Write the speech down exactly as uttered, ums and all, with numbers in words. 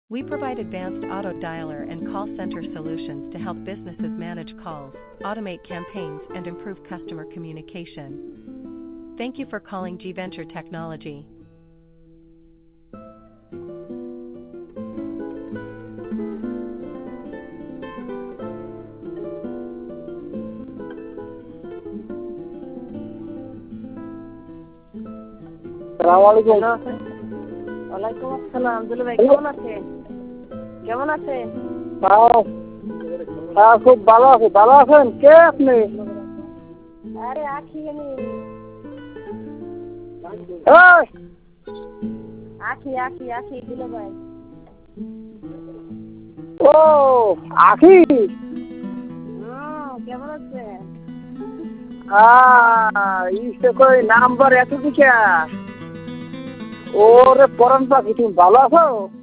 We provide advanced auto dialer and call center solutions to help businesses manage calls, automate campaigns, and improve customer communication. Thank you for calling G-Venture Technology. আসসালামু আলাইকুম। ওয়ালাইকুম আসসালাম। দুলু ভাই কেমন আছেন? কেমন আছেন? হ্যাঁ, হ্যাঁ, খুব ভালো আছি। ভালো আছেন? কে আপনি? আরে আখি আমি এই, আখি আখি আখি দুলু ভাই। ও আখি। হুম, কেমন আছেন? আহ, ইসে কই নাম্বার এত দিকে। ওরে পরম পাখি, তুমি ভালো আছো?